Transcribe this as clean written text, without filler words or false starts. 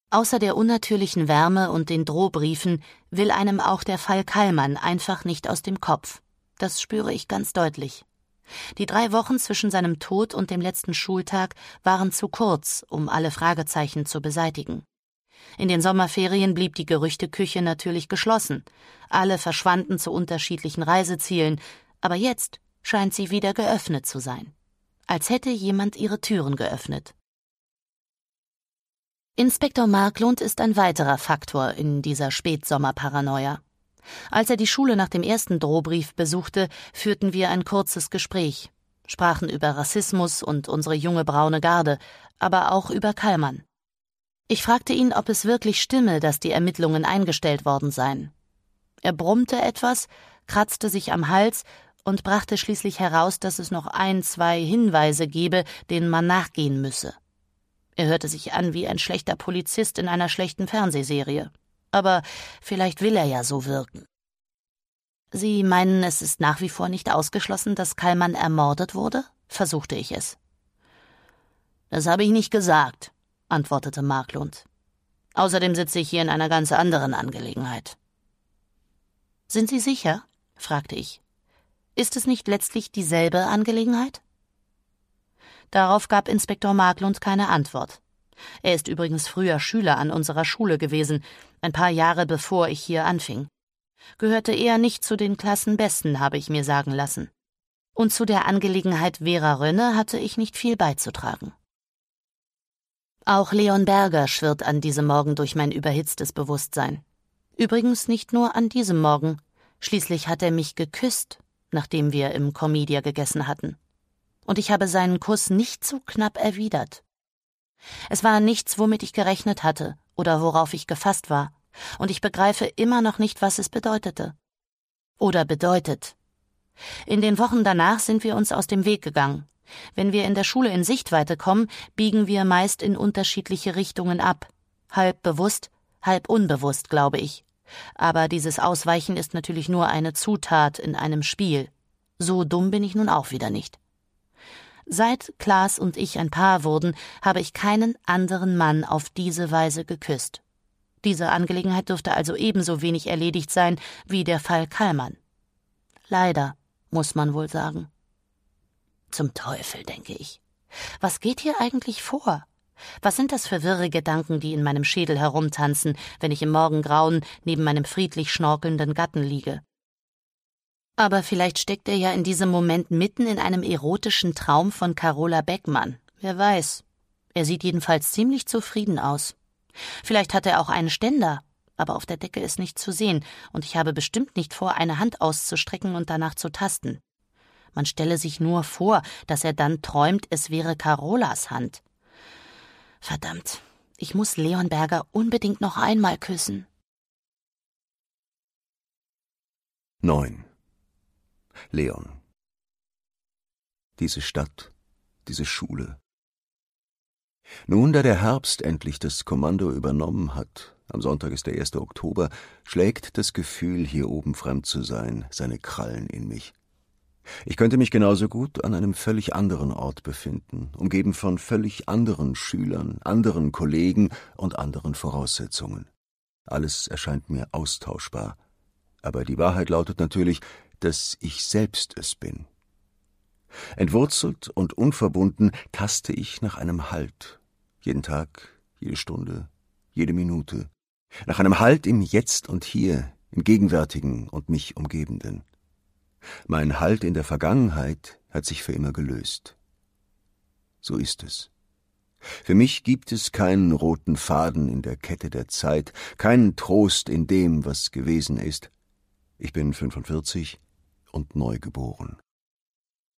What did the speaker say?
Außer der unnatürlichen Wärme und den Drohbriefen will einem auch der Fall Kallmann einfach nicht aus dem Kopf. Das spüre ich ganz deutlich. Die 3 Wochen zwischen seinem Tod und dem letzten Schultag waren zu kurz, um alle Fragezeichen zu beseitigen. In den Sommerferien blieb die Gerüchteküche natürlich geschlossen. Alle verschwanden zu unterschiedlichen Reisezielen, aber jetzt scheint sie wieder geöffnet zu sein. Als hätte jemand ihre Türen geöffnet. Inspektor Marklund ist ein weiterer Faktor in dieser Spätsommerparanoia. Als er die Schule nach dem ersten Drohbrief besuchte, führten wir ein kurzes Gespräch, sprachen über Rassismus und unsere junge braune Garde, aber auch über Kallmann. Ich fragte ihn, ob es wirklich stimme, dass die Ermittlungen eingestellt worden seien. Er brummte etwas, kratzte sich am Hals und brachte schließlich heraus, dass es noch 1, 2 Hinweise gebe, denen man nachgehen müsse. Er hörte sich an wie ein schlechter Polizist in einer schlechten Fernsehserie. Aber vielleicht will er ja so wirken. »Sie meinen, es ist nach wie vor nicht ausgeschlossen, dass Kallmann ermordet wurde?« versuchte ich es. »Das habe ich nicht gesagt«, antwortete Marklund. »Außerdem sitze ich hier in einer ganz anderen Angelegenheit.« »Sind Sie sicher?« fragte ich. »Ist es nicht letztlich dieselbe Angelegenheit?« Darauf gab Inspektor Marklund keine Antwort. Er ist übrigens früher Schüler an unserer Schule gewesen, ein paar Jahre bevor ich hier anfing. Gehörte eher nicht zu den Klassenbesten, habe ich mir sagen lassen. Und zu der Angelegenheit Vera Rönne hatte ich nicht viel beizutragen. Auch Leon Berger schwirrt an diesem Morgen durch mein überhitztes Bewusstsein. Übrigens nicht nur an diesem Morgen. Schließlich hat er mich geküsst, nachdem wir im Comedia gegessen hatten. Und ich habe seinen Kuss nicht so knapp erwidert. Es war nichts, womit ich gerechnet hatte oder worauf ich gefasst war, und ich begreife immer noch nicht, was es bedeutete. Oder bedeutet. In den Wochen danach sind wir uns aus dem Weg gegangen. Wenn wir in der Schule in Sichtweite kommen, biegen wir meist in unterschiedliche Richtungen ab. Halb bewusst, halb unbewusst, glaube ich. Aber dieses Ausweichen ist natürlich nur eine Zutat in einem Spiel. So dumm bin ich nun auch wieder nicht. Seit Klaas und ich ein Paar wurden, habe ich keinen anderen Mann auf diese Weise geküsst. Diese Angelegenheit dürfte also ebenso wenig erledigt sein wie der Fall Kallmann. Leider, muss man wohl sagen. Zum Teufel, denke ich. Was geht hier eigentlich vor? Was sind das für wirre Gedanken, die in meinem Schädel herumtanzen, wenn ich im Morgengrauen neben meinem friedlich schnorkelnden Gatten liege? Aber vielleicht steckt er ja in diesem Moment mitten in einem erotischen Traum von Carola Beckmann. Wer weiß. Er sieht jedenfalls ziemlich zufrieden aus. Vielleicht hat er auch einen Ständer, aber auf der Decke ist nichts zu sehen, und ich habe bestimmt nicht vor, eine Hand auszustrecken und danach zu tasten. Man stelle sich nur vor, dass er dann träumt, es wäre Carolas Hand. Verdammt, ich muss Leon Berger unbedingt noch einmal küssen. 9. Leon. Diese Stadt, diese Schule. Nun, da der Herbst endlich das Kommando übernommen hat, am Sonntag ist der 1. Oktober, schlägt das Gefühl, hier oben fremd zu sein, seine Krallen in mich. Ich könnte mich genauso gut an einem völlig anderen Ort befinden, umgeben von völlig anderen Schülern, anderen Kollegen und anderen Voraussetzungen. Alles erscheint mir austauschbar. Aber die Wahrheit lautet natürlich, dass ich selbst es bin. Entwurzelt und unverbunden taste ich nach einem Halt. Jeden Tag, jede Stunde, jede Minute. Nach einem Halt im Jetzt und Hier, im Gegenwärtigen und mich Umgebenden. Mein Halt in der Vergangenheit hat sich für immer gelöst. So ist es. Für mich gibt es keinen roten Faden in der Kette der Zeit, keinen Trost in dem, was gewesen ist. Ich bin 45 und neu geboren.